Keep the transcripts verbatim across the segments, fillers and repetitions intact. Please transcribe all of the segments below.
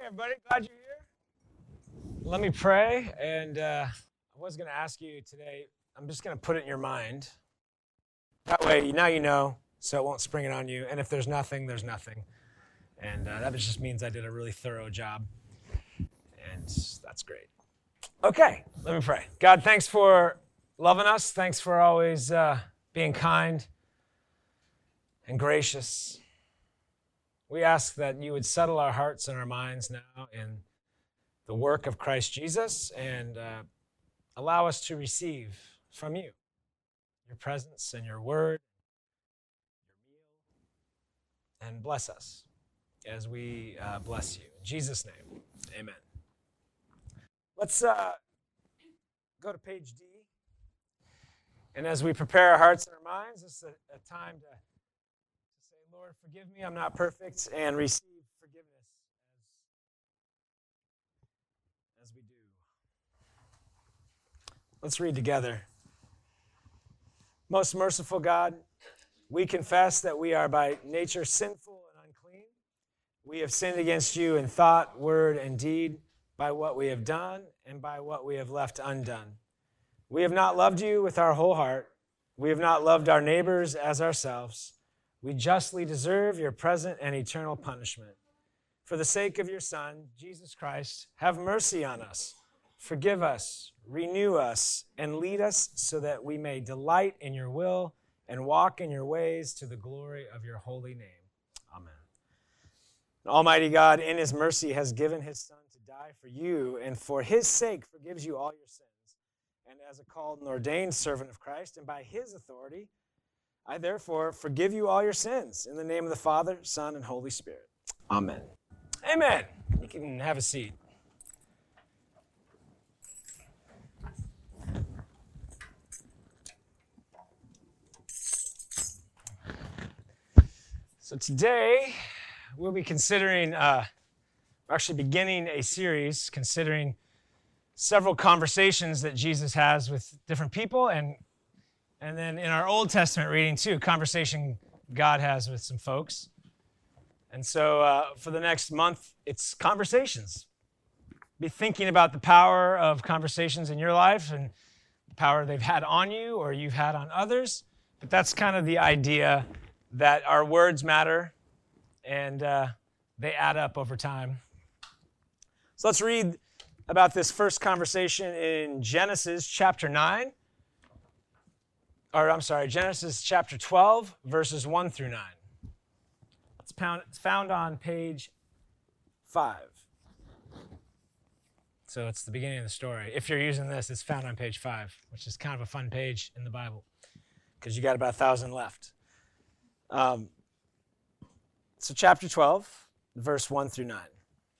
everybody. Glad you're here. Let me pray. And uh, I was going to ask you today, I'm just going to put it in your mind. That way, now you know, so it won't spring it on you. And if there's nothing, there's nothing. And uh, that just means I did a really thorough job. And that's great. Okay, let me pray. God, thanks for loving us. Thanks for always uh, being kind and gracious. We ask that you would settle our hearts and our minds now in the work of Christ Jesus and uh, allow us to receive from you your presence and your word, your meal, and bless us as we uh, bless you. In Jesus' name, amen. Let's uh, go to page D. And as we prepare our hearts and our minds, this is a, a time to, to say, Lord, forgive me, I'm not perfect, and receive forgiveness as, as we do. Let's read together. Most merciful God, we confess that we are by nature sinful and unclean. We have sinned against you in thought, word, and deed, by what we have done and by what we have left undone. We have not loved you with our whole heart. We have not loved our neighbors as ourselves. We justly deserve your present and eternal punishment. For the sake of your Son, Jesus Christ, have mercy on us. Forgive us, renew us, and lead us so that we may delight in your will and walk in your ways to the glory of your holy name. Amen. Almighty God, in his mercy, has given his Son to die for you, and for his sake forgives you all your sins. And as a called and ordained servant of Christ, and by his authority, I therefore forgive you all your sins. In the name of the Father, Son, and Holy Spirit. Amen. Amen. You can have a seat. So today, we'll be considering, uh, we're actually beginning a series considering several conversations that Jesus has with different people, and and then in our Old Testament reading too, conversation God has with some folks. And so uh, for the next month, it's conversations. Be thinking about the power of conversations in your life and the power they've had on you or you've had on others. But that's kind of the idea that our words matter and uh, they add up over time. So let's read about this first conversation in Genesis chapter nine. Or I'm sorry, Genesis chapter twelve, verses one through nine. It's found, it's found on page five. So it's the beginning of the story. If you're using this, it's found on page five, which is kind of a fun page in the Bible because you got about a thousand left. Um, so chapter twelve, verse one through nine.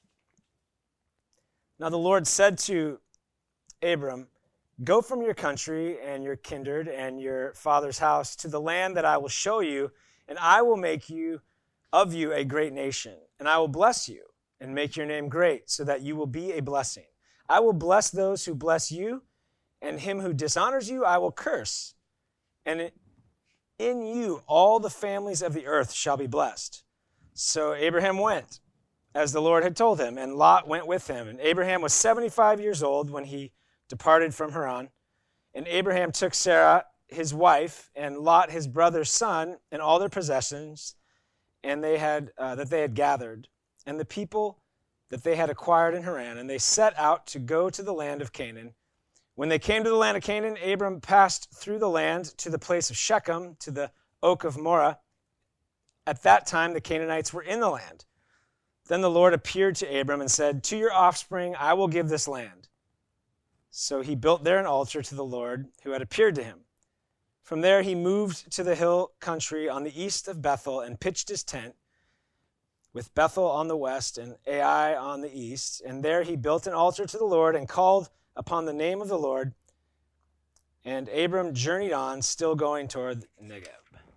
Now the Lord said to Abram, "Go from your country and your kindred and your father's house to the land that I will show you, and I will make you of you a great nation, and I will bless you and make your name great, so that you will be a blessing. I will bless those who bless you, and him who dishonors you I will curse. And in you all the families of the earth shall be blessed." So Abraham went, as the Lord had told him, and Lot went with him. And Abraham was seventy-five years old when he departed from Haran. And Abraham took Sarah, his wife, and Lot, his brother's son, and all their possessions, and they had uh, that they had gathered, and the people that they had acquired in Haran, and they set out to go to the land of Canaan. When they came to the land of Canaan, Abram passed through the land to the place of Shechem, to the oak of Moreh. At that time, the Canaanites were in the land. Then the Lord appeared to Abram and said, "To your offspring I will give this land." So he built there an altar to the Lord who had appeared to him. From there he moved to the hill country on the east of Bethel and pitched his tent, with Bethel on the west and Ai on the east. And there he built an altar to the Lord and called upon the name of the Lord. And Abram journeyed on, still going toward Negeb.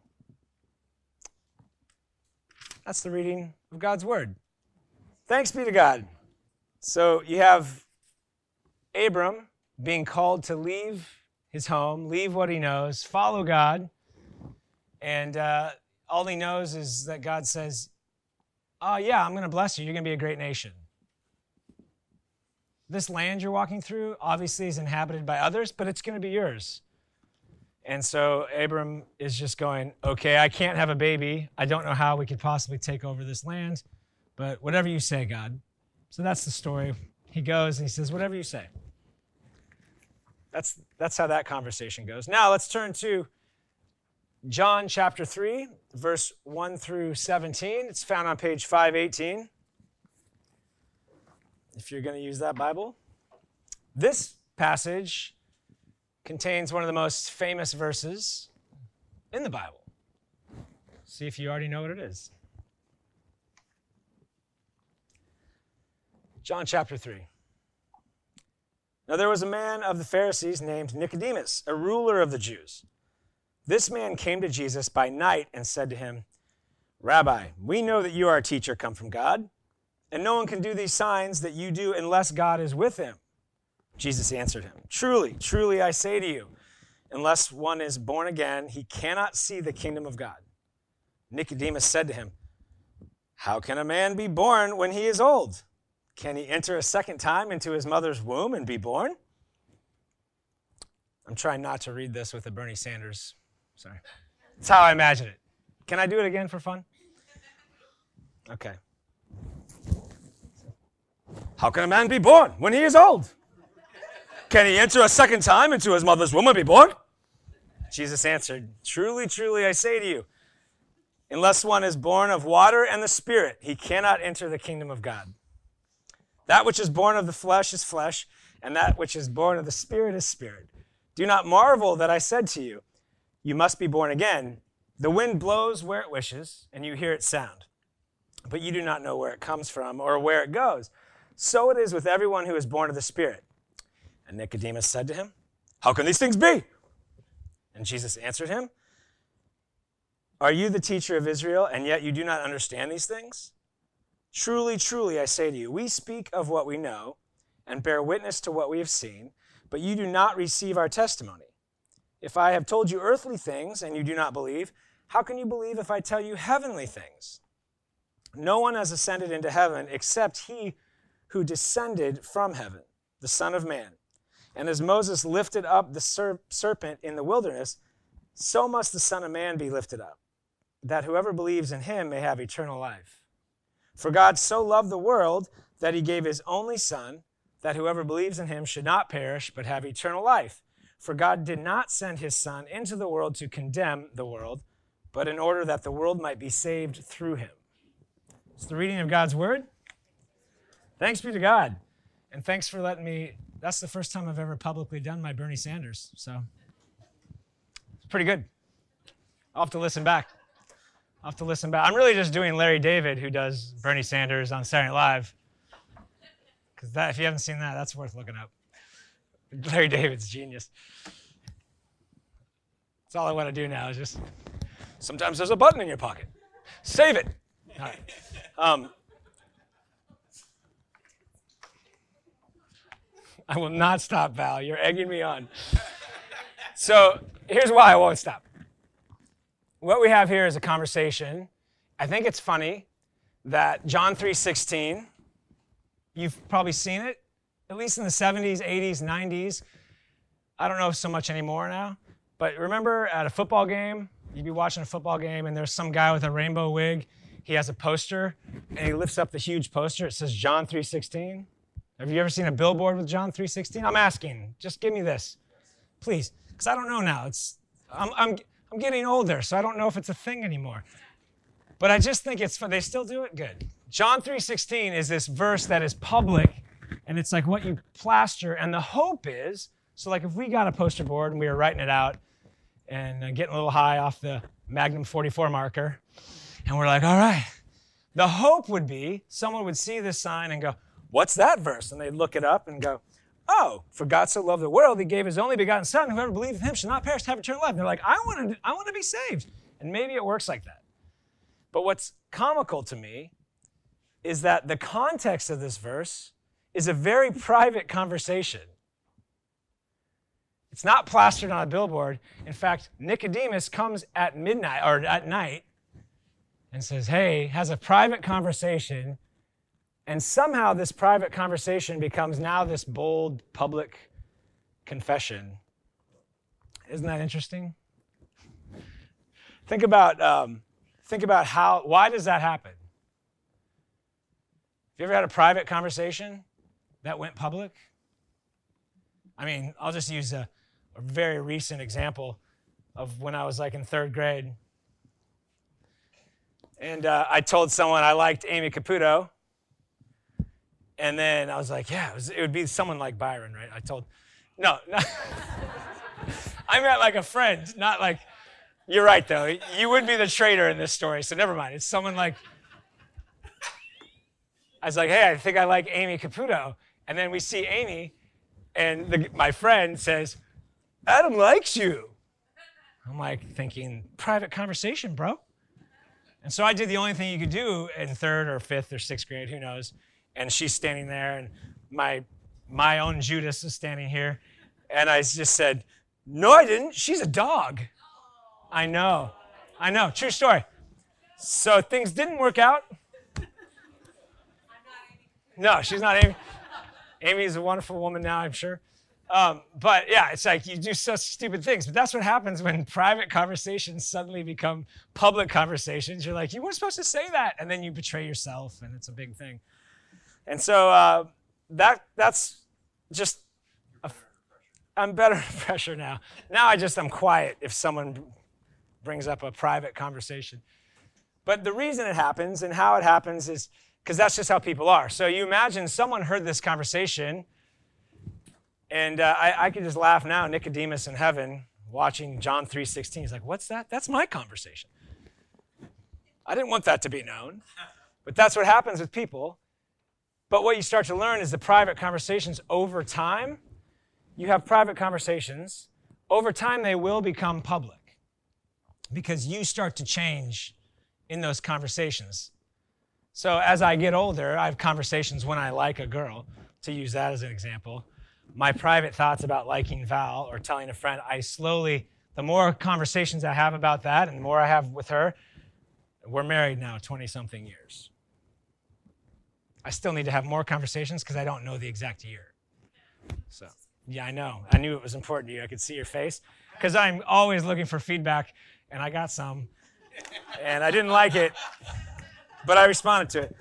That's the reading of God's word. Thanks be to God. So you have Abram being called to leave his home, leave what he knows, follow God. And uh, all he knows is that God says, oh, yeah, I'm going to bless you. You're going to be a great nation. this land you're walking through obviously is inhabited by others, but it's going to be yours. And so Abram is just going, okay, I can't have a baby. I don't know how we could possibly take over this land, but whatever you say, God. So that's the story. He goes and he says, whatever you say. That's, that's how that conversation goes. Now let's turn to John chapter three, verse one through seventeen. It's found on page five eighteen. If you're going to use that Bible. This passage contains one of the most famous verses in the Bible. See if you already know what it is. John chapter three. Now there was a man of the Pharisees named Nicodemus, a ruler of the Jews. This man came to Jesus by night and said to him, Rabbi, we know that you are a teacher come from God, and no one can do these signs that you do unless God is with him. Jesus answered him, Truly, truly I say to you, unless one is born again, he cannot see the kingdom of God. Nicodemus said to him, How can a man be born when he is old? Can he enter a second time into his mother's womb and be born? I'm trying not to read this with a Bernie Sanders. Sorry. That's how I imagine it. Can I do it again for fun? Okay. How can a man be born when he is old? Can he enter a second time into his mother's womb and be born? Jesus answered, Truly, truly, I say to you, unless one is born of water and the Spirit, he cannot enter the kingdom of God. That which is born of the flesh is flesh, and that which is born of the Spirit is spirit. Do not marvel that I said to you, you must be born again. The wind blows where it wishes, and you hear its sound, but you do not know where it comes from or where it goes. So it is with everyone who is born of the Spirit. And Nicodemus said to him, How can these things be? And Jesus answered him, Are you the teacher of Israel, and yet you do not understand these things? Truly, truly, I say to you, we speak of what we know and bear witness to what we have seen, but you do not receive our testimony. If I have told you earthly things and you do not believe, how can you believe if I tell you heavenly things? No one has ascended into heaven except he who descended from heaven, the Son of Man. And as Moses lifted up the ser- serpent in the wilderness, so must the Son of Man be lifted up, that whoever believes in him may have eternal life. For God so loved the world that he gave his only Son, that whoever believes in him should not perish, but have eternal life. For God did not send his Son into the world to condemn the world, but in order that the world might be saved through him. It's the reading of God's word. Thanks be to God. And thanks for letting me, that's the first time I've ever publicly done my Bernie Sanders, so it's pretty good. I'll have to listen back. I'll have to listen back. I'm really just doing Larry David, who does Bernie Sanders on Saturday Night Live. Because that, if you haven't seen that, that's worth looking up. Larry David's genius. That's all I want to do now is just, sometimes there's a button in your pocket. Save it. All right. Um, I will not stop, Val. You're egging me on. So here's why I won't stop. What we have here is a conversation. I think it's funny that John three sixteen, you've probably seen it, at least in the seventies, eighties, nineties. I don't know so much anymore now. But remember at a football game, you'd be watching a football game and there's some guy with a rainbow wig. He has a poster and he lifts up the huge poster. It says John three sixteen. Have you ever seen a billboard with John three sixteen? I'm asking. Just give me this, please. Because I don't know now. It's I'm, I'm, I'm getting older, so I don't know if it's a thing anymore. But I just think it's fun. They still do it good. John three sixteen is this verse that is public, and it's like what you plaster. And the hope is, so like if we got a poster board and we were writing it out and uh, getting a little high off the Magnum forty-four marker, and we're like, all right. The hope would be someone would see this sign and go, what's that verse? And they'd look it up and go, oh, for God so loved the world, he gave his only begotten Son. Whoever believes in him shall not perish, have eternal life. And they're like, I want to, I want to be saved. And maybe it works like that. But what's comical to me is that the context of this verse is a very private conversation. It's not plastered on a billboard. In fact, Nicodemus comes at midnight or at night and says, hey, has a private conversation And somehow this private conversation becomes now this bold public confession. Isn't that interesting? Think about, um, think about how, why does that happen? Have you ever had a private conversation that went public? I mean, I'll just use a, a very recent example of when I was like in third grade. And uh, I told someone I liked Amy Caputo. And then I was like, yeah, it, was, it would be someone like Byron, right? I told, no, no. I meant like a friend, not like, you're right though. You would be the traitor in this story, so never mind. It's someone like, I was like, hey, I think I like Amy Caputo. And then we see Amy, and the, my friend says, Adam likes you. I'm like thinking, private conversation, bro. And so I did the only thing you could do in third or fifth or sixth grade, who knows. And she's standing there, and my my own Judas is standing here. And I just said, no, I didn't. She's a dog. I know. I know. True story. So things didn't work out. No, she's not Amy. Amy's a wonderful woman now, I'm sure. Um, but yeah, it's like you do such stupid things. But that's what happens when private conversations suddenly become public conversations. You're like, you weren't supposed to say that. And then you betray yourself, and it's a big thing. And so uh, that that's just, a, I'm better under pressure now. Now I just, I'm quiet if someone brings up a private conversation. But the reason it happens and how it happens is because that's just how people are. So you imagine someone heard this conversation, and uh, I, I can just laugh now. Nicodemus in heaven watching John three sixteen. He's like, what's that? That's my conversation. I didn't want that to be known. But that's what happens with people. But what you start to learn is the private conversations over time. You have private conversations. Over time, they will become public because you start to change in those conversations. So as I get older, I have conversations when I like a girl, to use that as an example. My private thoughts about liking Val or telling a friend, I slowly, the more conversations I have about that and the more I have with her, we're married now twenty-something years. I still need to have more conversations because I don't know the exact year. So, yeah, I know. I knew it was important to you. I could see your face because I'm always looking for feedback, and I got some, and I didn't like it, but I responded to it.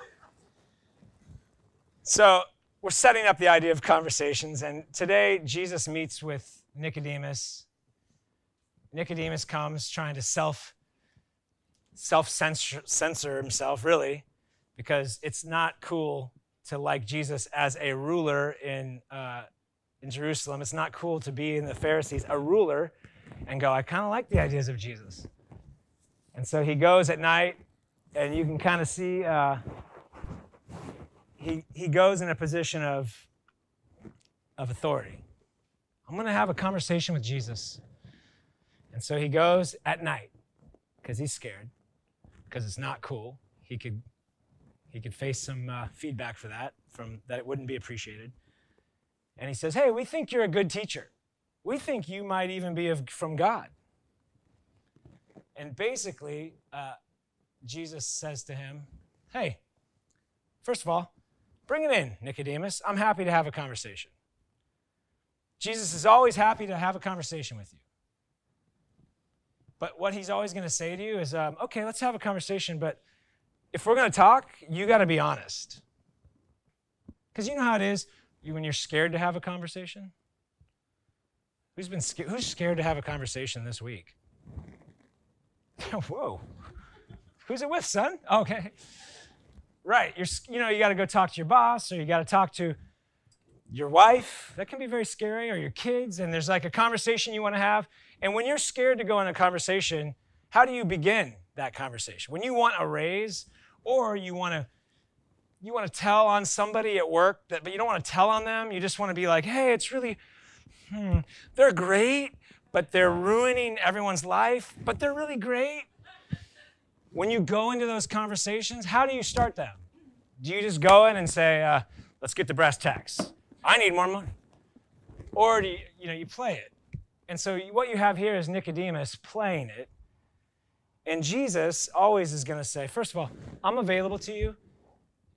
So we're setting up the idea of conversations, and today Jesus meets with Nicodemus. Nicodemus comes trying to self, self-censor censor himself, really, because it's not cool to like Jesus as a ruler in uh, in Jerusalem. It's not cool to be in the Pharisees, a ruler, and go, I kind of like the ideas of Jesus. And so he goes at night, and you can kind of see uh, he he goes in a position of of authority. I'm going to have a conversation with Jesus. And so he goes at night because he's scared, because it's not cool. He could he could face some uh, feedback for that, from that it wouldn't be appreciated. And he says, hey, we think you're a good teacher. We think you might even be of, from God. And basically, uh, Jesus says to him, hey, first of all, bring it in, Nicodemus. I'm happy to have a conversation. Jesus is always happy to have a conversation with you. But what he's always going to say to you is, um, okay, let's have a conversation, but if we're going to talk, you got to be honest. Because you know how it is when you're scared to have a conversation? Who's been scared? Who's scared to have a conversation this week? Whoa. Who's it with, son? Okay. Right. You're, you know, you got to go talk to your boss, or you got to talk to your wife. That can be very scary, or your kids, and there's like a conversation you want to have. And when you're scared to go in a conversation, how do you begin that conversation? When you want a raise, or you want to you want to tell on somebody at work, that, but you don't want to tell on them. You just want to be like, hey, it's really, hmm, they're great, but they're ruining everyone's life, but they're really great. When you go into those conversations, how do you start them? Do you just go in and say, uh, let's get to brass tacks. I need more money. Or do you, you know, you play it. And so what you have here is Nicodemus playing it. And Jesus always is going to say, first of all, I'm available to you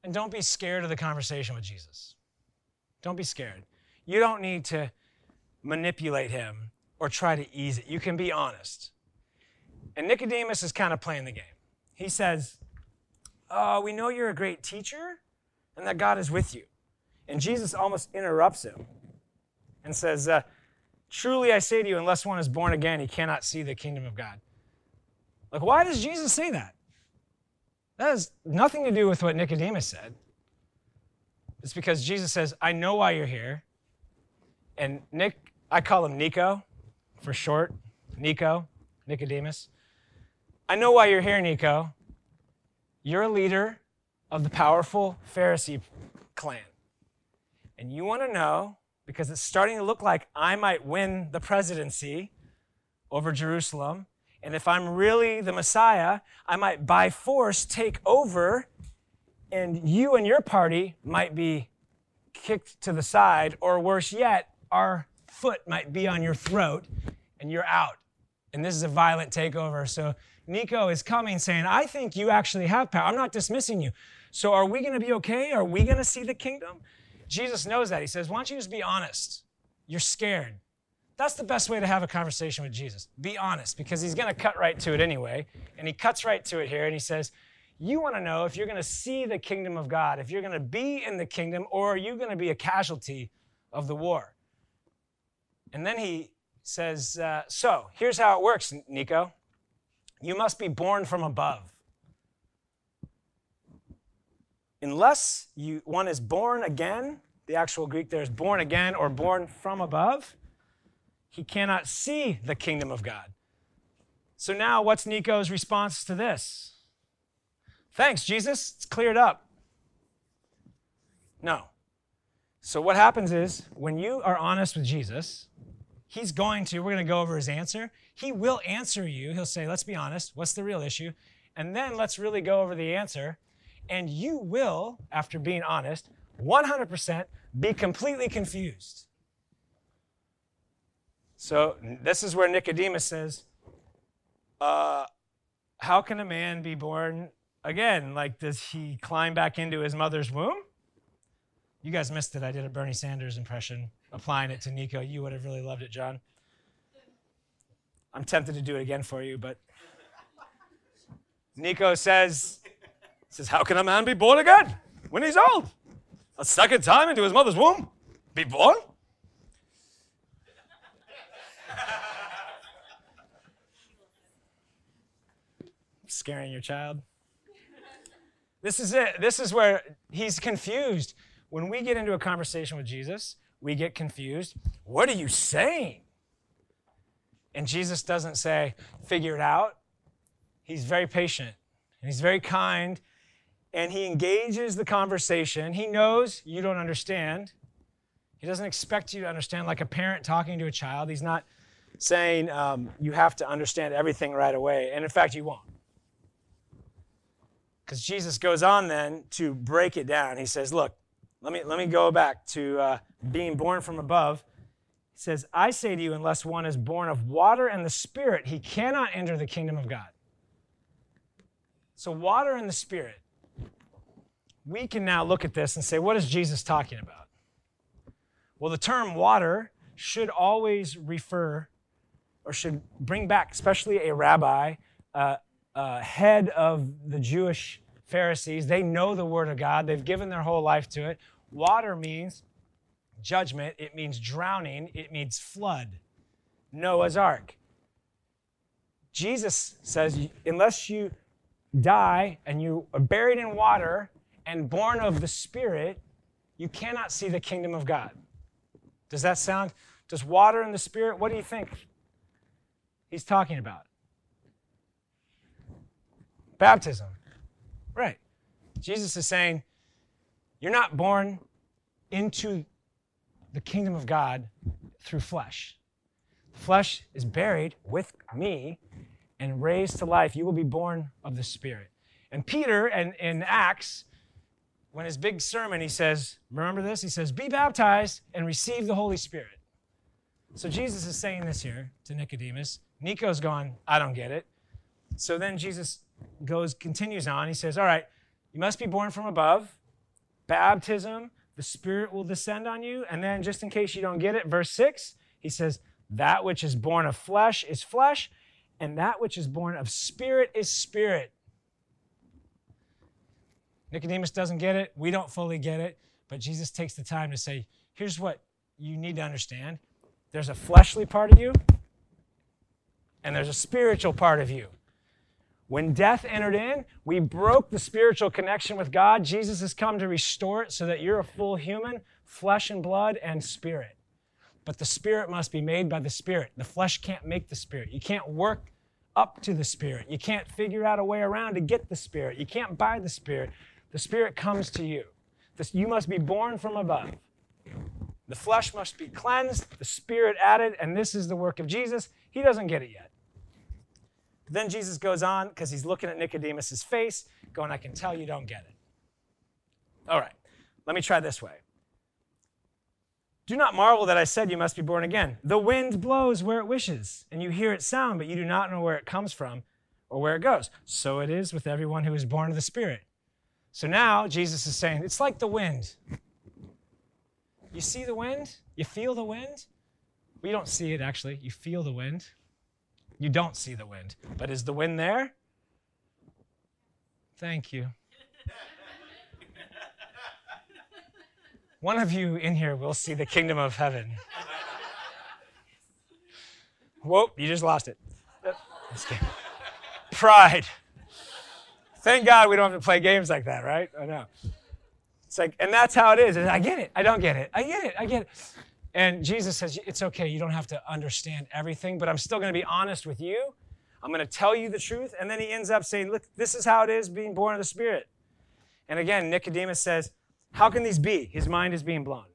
And don't be scared of the conversation with Jesus. Don't be scared. You don't need to manipulate him or try to ease it. You can be honest. And Nicodemus is kind of playing the game. He says, oh, we know you're a great teacher and that God is with you. And Jesus almost interrupts him and says, uh, truly I say to you, unless one is born again, he cannot see the kingdom of God. Like, why does Jesus say that? That has nothing to do with what Nicodemus said. It's because Jesus says, I know why you're here. And Nick, I call him Nico for short. Nico, Nicodemus. I know why you're here, Nico. You're a leader of the powerful Pharisee clan. And you want to know, because it's starting to look like I might win the presidency over Jerusalem, and if I'm really the Messiah, I might by force take over, and you and your party might be kicked to the side, or worse yet, our foot might be on your throat, and you're out. And this is a violent takeover. So Nico is coming saying, I think you actually have power. I'm not dismissing you. So are we going to be okay? Are we going to see the kingdom? Jesus knows that. He says, why don't you just be honest? You're scared. That's the best way to have a conversation with Jesus. Be honest, because he's going to cut right to it anyway. And he cuts right to it here, and he says, you want to know if you're going to see the kingdom of God, if you're going to be in the kingdom, or are you going to be a casualty of the war? And then he says, uh, so here's how it works, Nico. You must be born from above. Unless you, one is born again, the actual Greek there is born again or born from above, he cannot see the kingdom of God. So now what's Nico's response to this? Thanks, Jesus, it's cleared up. No. So what happens is when you are honest with Jesus, he's going to, we're going to go over his answer. He will answer you. He'll say, let's be honest, what's the real issue? And then let's really go over the answer. And you will, after being honest, one hundred percent be completely confused. So this is where Nicodemus says, uh, how can a man be born again? Like, does he climb back into his mother's womb? You guys missed it. I did a Bernie Sanders impression, applying it to Nico. You would have really loved it, John. I'm tempted to do it again for you, but Nico says, says, how can a man be born again when he's old? A second time into his mother's womb? Be born? Scaring your child. This is it. This is where he's confused. When we get into a conversation with Jesus, we get confused. What are you saying? And Jesus doesn't say, figure it out. He's very patient, and he's very kind, and he engages the conversation. He knows you don't understand. He doesn't expect you to understand like a parent talking to a child. He's not saying um, you have to understand everything right away, and in fact, you won't. Because Jesus goes on then to break it down. He says, look, let me, let me go back to uh, being born from above. He says, I say to you, unless one is born of water and the Spirit, he cannot enter the kingdom of God. So water and the Spirit. We can now look at this and say, what is Jesus talking about? Well, the term water should always refer, or should bring back, especially a rabbi, uh, uh, head of the Jewish Pharisees. They know the Word of God. They've given their whole life to it. Water means judgment. It means drowning. It means flood. Noah's Ark. Jesus says, unless you die and you are buried in water and born of the Spirit, you cannot see the kingdom of God. Does that sound, does water and the Spirit, what do you think he's talking about? Baptism. Right. Jesus is saying, you're not born into the kingdom of God through flesh. Flesh is buried with me and raised to life. You will be born of the Spirit. And Peter, in, in Acts, when his big sermon, he says, remember this? He says, be baptized and receive the Holy Spirit. So Jesus is saying this here to Nicodemus. Nico's gone, I don't get it. So then Jesus goes, continues on. He says, all right, you must be born from above. baptism, the Spirit will descend on you. And then just in case you don't get it, verse six, he says, that which is born of flesh is flesh, and that which is born of spirit is spirit. Nicodemus doesn't get it. We don't fully get it. But Jesus takes the time to say, here's what you need to understand. There's a fleshly part of you, and there's a spiritual part of you. When death entered in, we broke the spiritual connection with God. Jesus has come to restore it so that you're a full human, flesh and blood and spirit. But the spirit must be made by the Spirit. The flesh can't make the Spirit. You can't work up to the Spirit. You can't figure out a way around to get the Spirit. You can't buy the Spirit. The Spirit comes to you. This, you must be born from above. The flesh must be cleansed, the Spirit added, and this is the work of Jesus. He doesn't get it yet. But then Jesus goes on, because he's looking at Nicodemus' face, going, I can tell you don't get it. All right, let me try this way. Do not marvel that I said you must be born again. The wind blows where it wishes, and you hear its sound, but you do not know where it comes from or where it goes. So it is with everyone who is born of the Spirit. So now Jesus is saying, it's like the wind. You see the wind? You feel the wind? Well, you don't see it, actually. You feel the wind. You don't see the wind. But is the wind there? Thank you. One of you in here will see the kingdom of heaven. Whoa, you just lost it. Pride. Thank God we don't have to play games like that, right? I know. It's like, and that's how it is. I get it. I don't get it. I get it. I get it. And Jesus says, it's okay. You don't have to understand everything, but I'm still going to be honest with you. I'm going to tell you the truth. And then he ends up saying, look, this is how it is being born of the Spirit. And again, Nicodemus says, how can these be? His mind is being blown.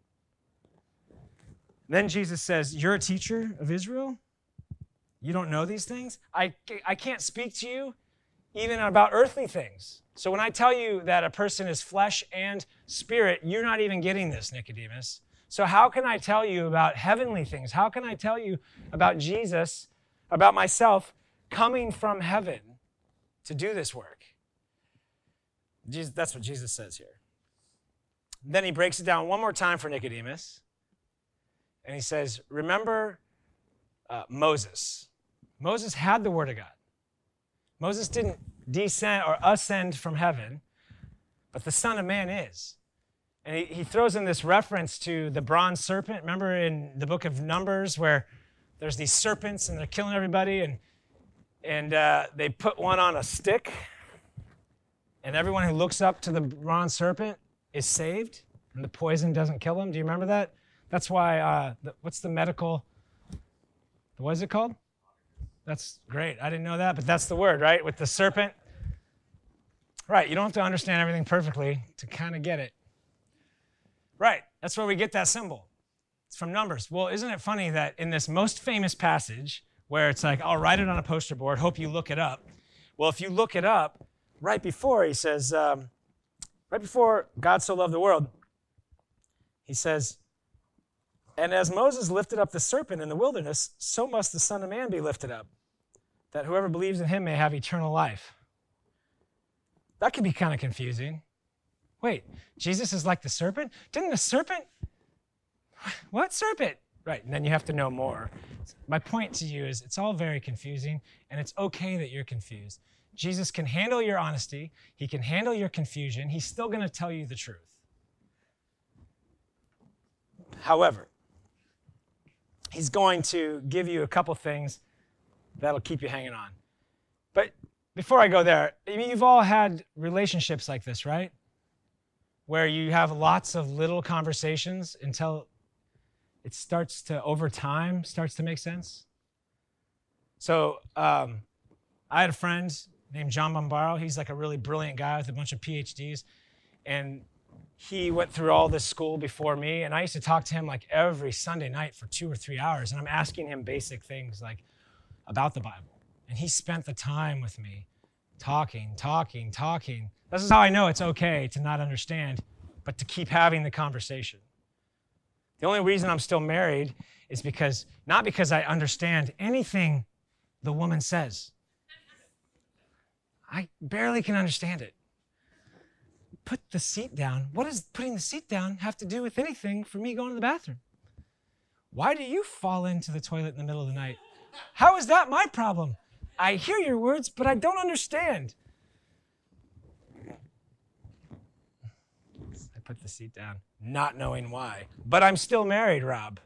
Then Jesus says, you're a teacher of Israel? You don't know these things? I, I can't speak to you even about earthly things. So when I tell you that a person is flesh and spirit, you're not even getting this, Nicodemus. So how can I tell you about heavenly things? How can I tell you about Jesus, about myself, coming from heaven to do this work? Jesus, that's what Jesus says here. Then he breaks it down one more time for Nicodemus. And he says, remember uh, Moses. Moses had the Word of God. Moses didn't descend or ascend from heaven, but the Son of Man is. And he, he throws in this reference to the bronze serpent. Remember in the book of Numbers where there's these serpents and they're killing everybody, and, and uh, they put one on a stick, and everyone who looks up to the bronze serpent is saved, and the poison doesn't kill them. Do you remember that? That's why, uh, the, what's the medical, what is it called? That's great. I didn't know that, but that's the word, right? With the serpent. Right, you don't have to understand everything perfectly to kind of get it. Right, that's where we get that symbol. It's from Numbers. Well, isn't it funny that in this most famous passage, where it's like, I'll write it on a poster board, hope you look it up. Well, if you look it up, right before he says, um, right before God so loved the world, he says, and as Moses lifted up the serpent in the wilderness, so must the Son of Man be lifted up, that whoever believes in him may have eternal life. That could be kind of confusing. Wait, Jesus is like the serpent? Didn't the serpent? What serpent? Right, and then you have to know more. My point to you is it's all very confusing, and it's okay that you're confused. Jesus can handle your honesty. He can handle your confusion. He's still going to tell you the truth. However, he's going to give you a couple things that'll keep you hanging on. But before I go there, I mean, you've all had relationships like this, right? Where you have lots of little conversations until it starts to, over time, starts to make sense. So um, I had a friend named John Bombaro. He's like a really brilliant guy with a bunch of P H Ds. And he went through all this school before me. And I used to talk to him like every Sunday night for two or three hours. And I'm asking him basic things like about the Bible. And he spent the time with me talking, talking, talking. This is how I know it's okay to not understand, but to keep having the conversation. The only reason I'm still married is because, not because I understand anything the woman says. I barely can understand it. put the seat down. What does putting the seat down have to do with anything for me going to the bathroom? Why do you fall into the toilet in the middle of the night? How is that my problem? I hear your words, but I don't understand. I put the seat down, not knowing why. But I'm still married, Rob.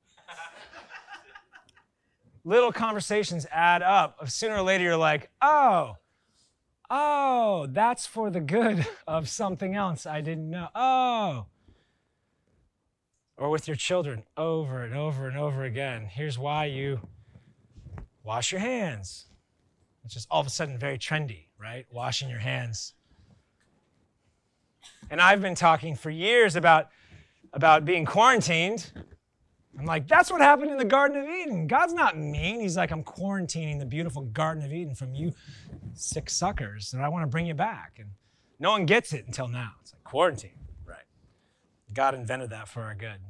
Little conversations add up. Sooner or later, you're like, oh, oh, that's for the good of something else I didn't know. Oh. Or with your children, over and over and over again. Here's why you wash your hands. It's just all of a sudden very trendy, right? Washing your hands. And I've been talking for years about, about being quarantined. I'm like, that's what happened in the Garden of Eden. God's not mean. He's like, I'm quarantining the beautiful Garden of Eden from you sick suckers, and I want to bring you back. And no one gets it until now. It's like quarantine. God invented that for our good.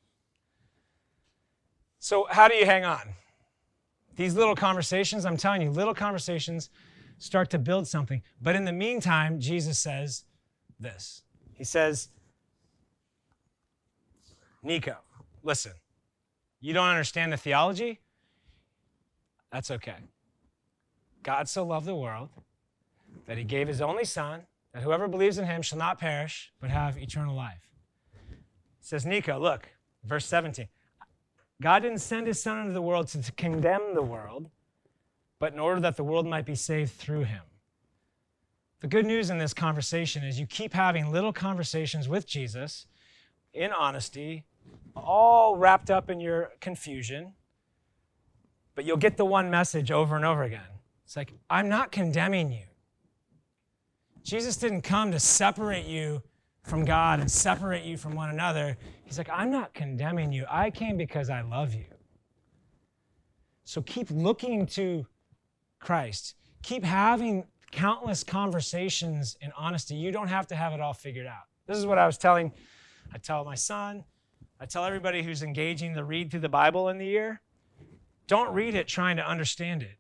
So how do you hang on? These little conversations, I'm telling you, little conversations start to build something. But in the meantime, Jesus says this. He says, Nico, listen, you don't understand the theology? That's okay. God so loved the world that he gave his only son, that whoever believes in him shall not perish, but have eternal life. Says Nico, look, verse seventeen. God didn't send his son into the world to, to condemn the world, but in order that the world might be saved through him. The good news in this conversation is you keep having little conversations with Jesus in honesty, all wrapped up in your confusion, but you'll get the one message over and over again. It's like, I'm not condemning you. Jesus didn't come to separate you from God and separate you from one another. He's like, I'm not condemning you. I came because I love you. So keep looking to Christ. Keep having countless conversations in honesty. You don't have to have it all figured out. This is what I was telling, I tell my son, I tell everybody who's engaging to read through the Bible in the year, don't read it trying to understand it.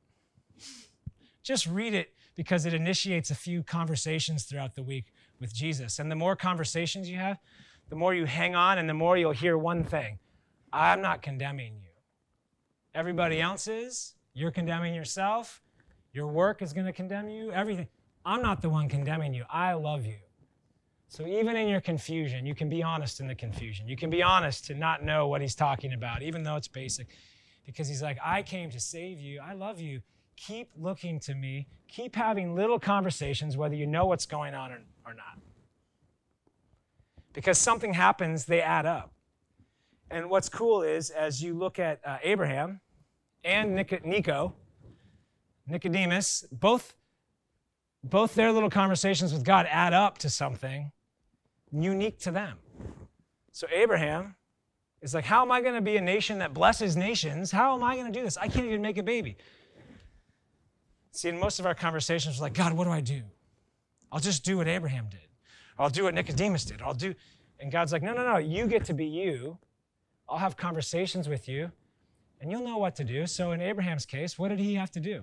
Just read it because it initiates a few conversations throughout the week with Jesus. And the more conversations you have, the more you hang on and the more you'll hear one thing. I'm not condemning you. Everybody else is. You're condemning yourself. Your work is going to condemn you. Everything. I'm not the one condemning you. I love you. So even in your confusion, you can be honest in the confusion. You can be honest to not know what he's talking about, even though it's basic. Because he's like, I came to save you. I love you. Keep looking to me. Keep having little conversations, whether you know what's going on or, or not. Because something happens, they add up. And what's cool is, as you look at uh, Abraham and Nico, Nicodemus, both, both their little conversations with God add up to something unique to them. So Abraham is like, how am I going to be a nation that blesses nations? How am I going to do this? I can't even make a baby. See, in most of our conversations, we're like, God, what do I do? I'll just do what Abraham did. Or I'll do what Nicodemus did. Or I'll do, and God's like, no, no, no, you get to be you. I'll have conversations with you, and you'll know what to do. So in Abraham's case, what did he have to do?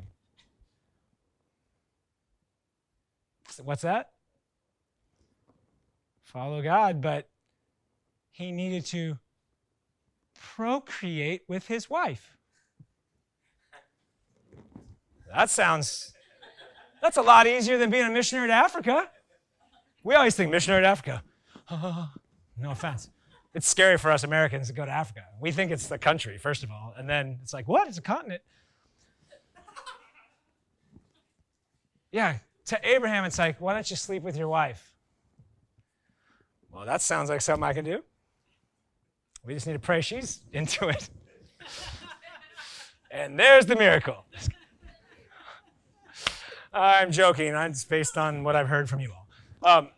What's that? Follow God, but he needed to procreate with his wife. That sounds, that's a lot easier than being a missionary to Africa. We always think missionary to Africa. Oh, no offense. It's scary for us Americans to go to Africa. We think it's the country, first of all, and then it's like, what? It's a continent. Yeah, to Abraham, it's like, why don't you sleep with your wife? Well, that sounds like something I can do. We just need to pray she's into it. And there's the miracle. I'm joking. It's based on what I've heard from you all. Um,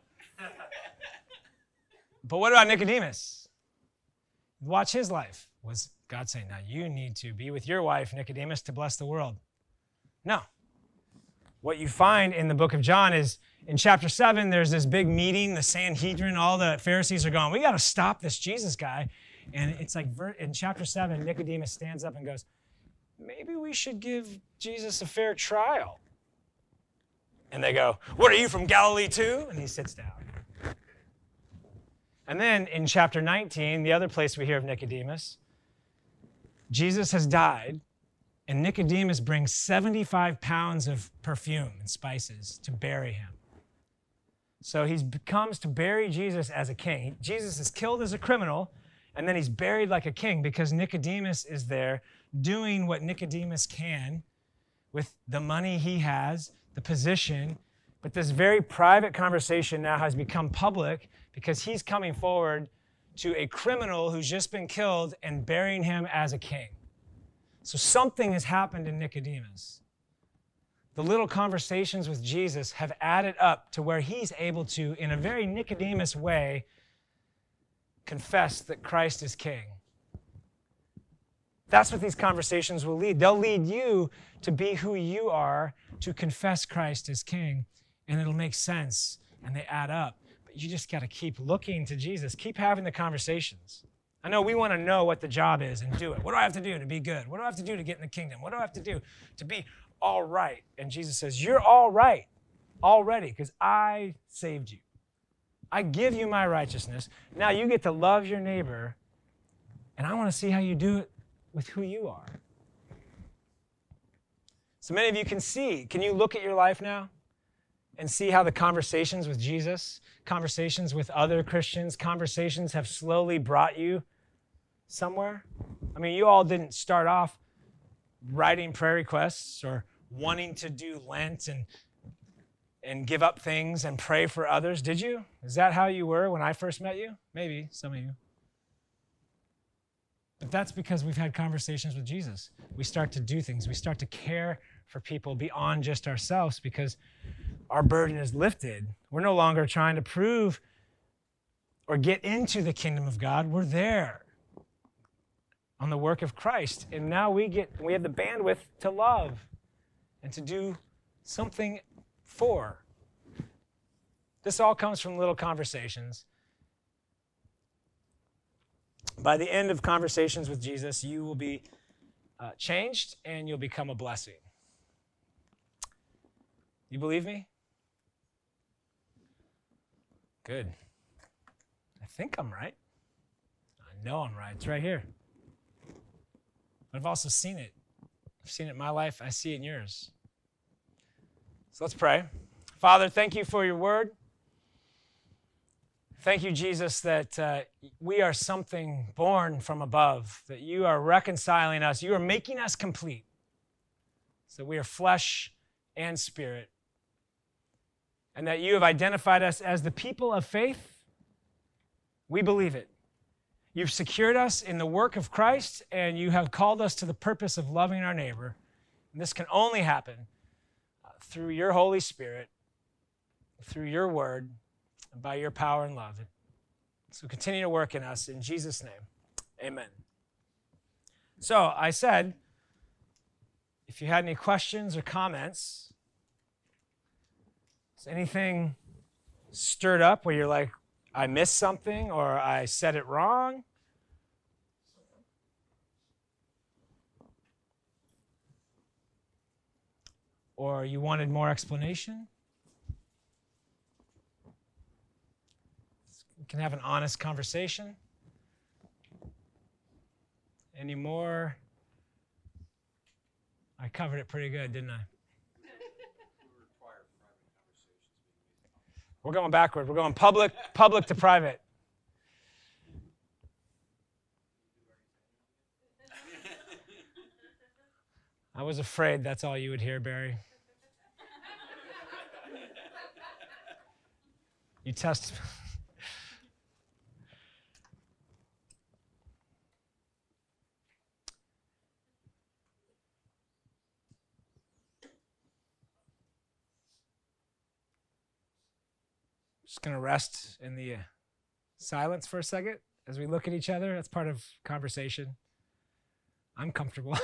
but what about Nicodemus? Watch his life. Was God saying, now you need to be with your wife, Nicodemus, to bless the world? No. What you find in the book of John is in chapter seven, there's this big meeting, the Sanhedrin, all the Pharisees are going, we got to stop this Jesus guy. And it's like in chapter seven, Nicodemus stands up and goes, maybe we should give Jesus a fair trial. And they go, what, are you from Galilee too? And he sits down. And then in chapter nineteen, the other place we hear of Nicodemus, Jesus has died, and Nicodemus brings seventy-five pounds of perfume and spices to bury him. So he comes to bury Jesus as a king. Jesus is killed as a criminal, and then he's buried like a king because Nicodemus is there doing what Nicodemus can with the money he has, the position. But this very private conversation now has become public because he's coming forward to a criminal who's just been killed and burying him as a king. So something has happened in Nicodemus. The little conversations with Jesus have added up to where he's able to, in a very Nicodemus way, confess that Christ is king. That's what these conversations will lead. They'll lead you to be who you are, to confess Christ as king, and it'll make sense, and they add up. But you just got to keep looking to Jesus. Keep having the conversations. I know we want to know what the job is and do it. What do I have to do to be good? What do I have to do to get in the kingdom? What do I have to do to be all right? And Jesus says, you're all right already because I saved you. I give you my righteousness. Now you get to love your neighbor, and I want to see how you do it with who you are. So many of you can see, can you look at your life now and see how the conversations with Jesus, conversations with other Christians, conversations have slowly brought you somewhere? I mean, you all didn't start off writing prayer requests or wanting to do Lent and, and give up things and pray for others, did you? Is that how you were when I first met you? Maybe, some of you. But that's because we've had conversations with Jesus. We start to do things. We start to care for people beyond just ourselves because our burden is lifted. We're no longer trying to prove or get into the kingdom of God. We're there on the work of Christ. And now we get we have the bandwidth to love and to do something for. This all comes from little conversations. By the end of conversations with Jesus, you will be uh, changed and you'll become a blessing. You believe me? Good. I think I'm right. I know I'm right. It's right here. But I've also seen it. I've seen it in my life. I see it in yours. So let's pray. Father, thank you for your word. Thank you, Jesus, that uh, we are something born from above, that you are reconciling us. You are making us complete. So we are flesh and spirit. And that you have identified us as the people of faith. We believe it. You've secured us in the work of Christ, and you have called us to the purpose of loving our neighbor. And this can only happen uh, through your Holy Spirit, through your word, and by your power and love. So continue to work in us. In Jesus' name, amen. So I said, if you had any questions or comments, is anything stirred up where you're like, I missed something or I said it wrong? Or you wanted more explanation? We can have an honest conversation. Any more? I covered it pretty good, didn't I? We're going backward. We're going public, public to private. I was afraid that's all you would hear, Barry. You test. Just going to rest in the uh, silence for a second as we look at each other. That's part of conversation. I'm comfortable.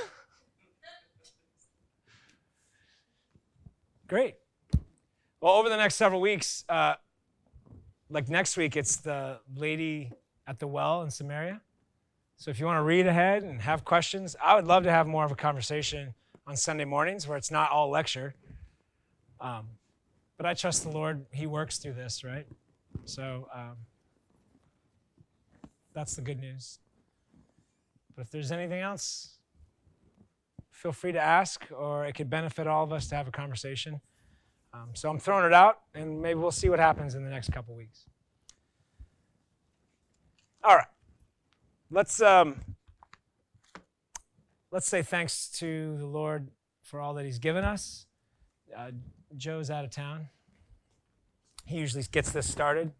Great. Well, over the next several weeks, uh, like next week, it's the lady at the well in Samaria. So if you want to read ahead and have questions, I would love to have more of a conversation on Sunday mornings where it's not all lecture. Um, But I trust the Lord. He works through this, right? So um, That's the good news. But if there's anything else, feel free to ask, or it could benefit all of us to have a conversation. Um, so I'm throwing it out, and maybe we'll see what happens in the next couple weeks. All right. Let's um, let's say thanks to the Lord for all that he's given us. Uh, Joe's out of town. He usually gets this started.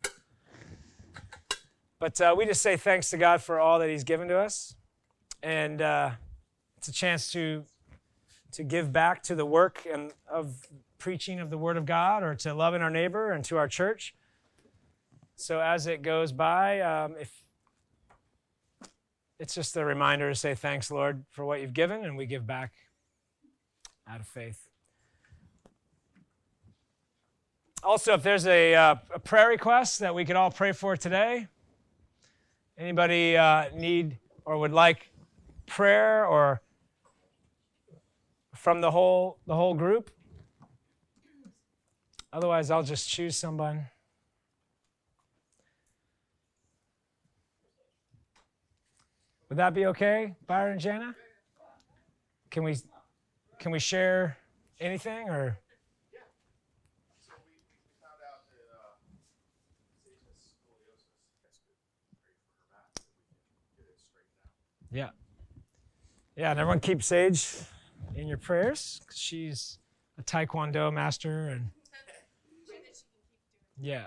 But uh, we just say thanks to God for all that he's given to us. And uh, it's a chance to, to give back to the work and of preaching of the Word of God, or to loving our neighbor and to our church. So as it goes by, um, if it's just a reminder to say thanks, Lord, for what you've given, and we give back out of faith. Also, if there's a, uh, a prayer request that we could all pray for today, anybody uh, need or would like prayer or from the whole the whole group? Otherwise, I'll just choose someone. Would that be okay, Byron and Jana? Can we can we share anything or? Yeah. So we, we found out that uh, Sage has scoliosis. That's good. Great for her back, so we can get it straightened out. Yeah. Yeah, and everyone keep Sage in your prayers, 'cause she's a Taekwondo master, and yeah.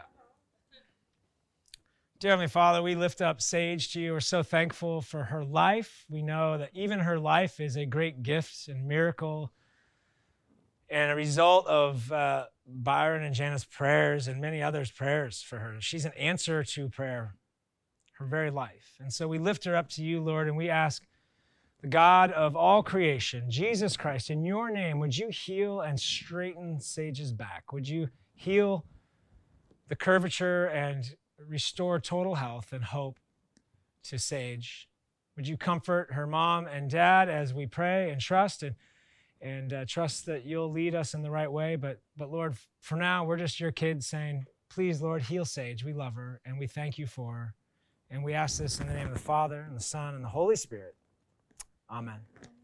Dear Heavenly Father, we lift up Sage to you. We're so thankful for her life. We know that even her life is a great gift and miracle and a result of uh, Byron and Jana's prayers and many others' prayers for her. She's an answer to prayer, her very life. And so we lift her up to you, Lord, and we ask the God of all creation, Jesus Christ, in your name, would you heal and straighten Sage's back? Would you heal the curvature and restore total health and hope to Sage? Would you comfort her mom and dad as we pray and trust and and uh, trust that you'll lead us in the right way? But but Lord, for now, we're just your kids saying, please, Lord, heal Sage. We love her and we thank you for her. And we ask this in the name of the Father and the Son and the Holy Spirit. Amen.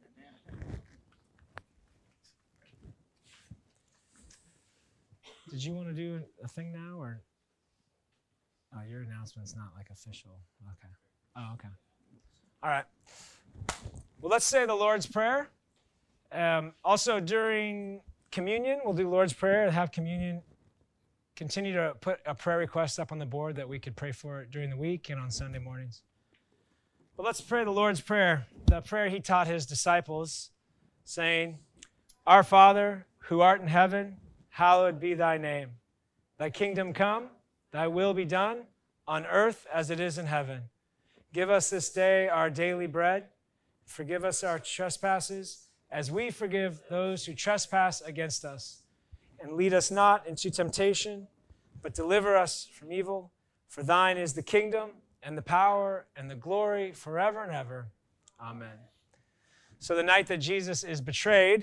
Did you want to do a thing now, or? Oh, your announcement's not like official. Okay. Oh, okay. All right. Well, let's say the Lord's Prayer. Um, also, during communion, we'll do Lord's Prayer, have communion. Continue to put a prayer request up on the board that we could pray for during the week and on Sunday mornings. But let's pray the Lord's Prayer, the prayer he taught his disciples, saying, Our Father, who art in heaven, hallowed be thy name. Thy kingdom come. Thy will be done on earth as it is in heaven. Give us this day our daily bread. Forgive us our trespasses as we forgive those who trespass against us. And lead us not into temptation, but deliver us from evil. For thine is the kingdom and the power and the glory forever and ever. Amen. So the night that Jesus is betrayed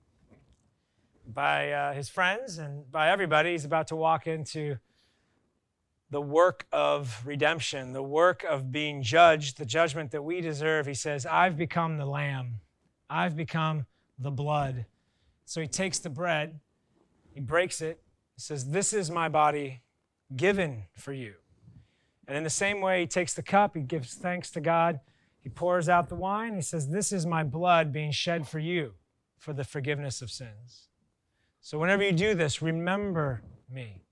by uh, his friends and by everybody, he's about to walk into the work of redemption, the work of being judged, the judgment that we deserve. He says, I've become the lamb. I've become the blood. So he takes the bread, he breaks it, he says, this is my body given for you. And in the same way, he takes the cup, he gives thanks to God, he pours out the wine, he says, this is my blood being shed for you for the forgiveness of sins. So whenever you do this, remember me.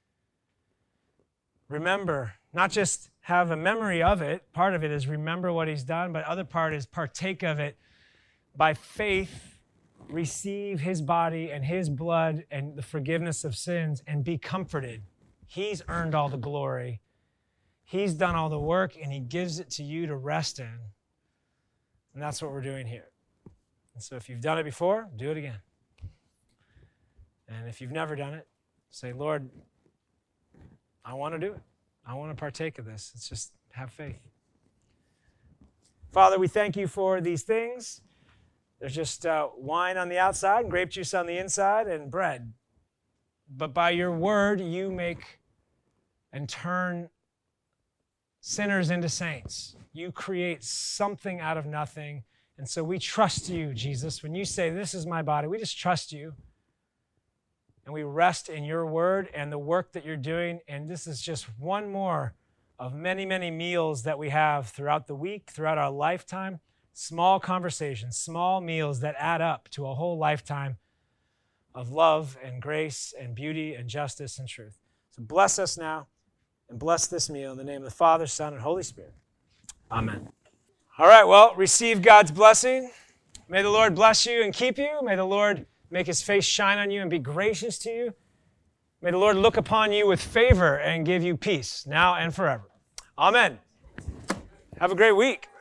Remember, not just have a memory of it. Part of it is remember what he's done, but other part is partake of it by faith, receive his body and his blood and the forgiveness of sins and be comforted. He's earned all the glory. He's done all the work and he gives it to you to rest in. And that's what we're doing here. And so if you've done it before, do it again. And if you've never done it, say, Lord, I want to do it. I want to partake of this. It's just have faith. Father, we thank you for these things. There's just uh, wine on the outside and grape juice on the inside and bread. But by your word, you make and turn sinners into saints. You create something out of nothing. And so we trust you, Jesus. When you say, this is my body, we just trust you. And we rest in your word and the work that you're doing. And this is just one more of many, many meals that we have throughout the week, throughout our lifetime. Small conversations, small meals that add up to a whole lifetime of love and grace and beauty and justice and truth. So bless us now and bless this meal in the name of the Father, Son, and Holy Spirit. Amen. All right, well, receive God's blessing. May the Lord bless you and keep you. May the Lord make his face shine on you and be gracious to you. May the Lord look upon you with favor and give you peace now and forever. Amen. Have a great week.